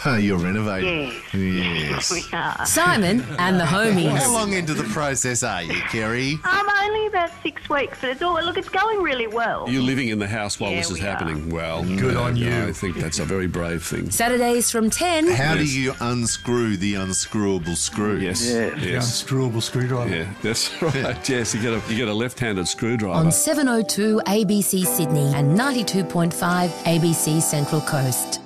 Oh, you're renovating. Yes. Yes. We are. Simon and the homies. How long into the process are you, Kerry? Only about 6 weeks, but it's going really well. You're living in the house while Yeah, this is we happening. Well, Good on you. I think that's a very brave thing. Saturdays from 10 How do Yes. you unscrew the unscrewable screw? Yes. The Yes. unscrewable screwdriver. Yeah, that's right. Yes, you get a left-handed screwdriver. on 702 ABC Sydney and 92.5 ABC Central Coast.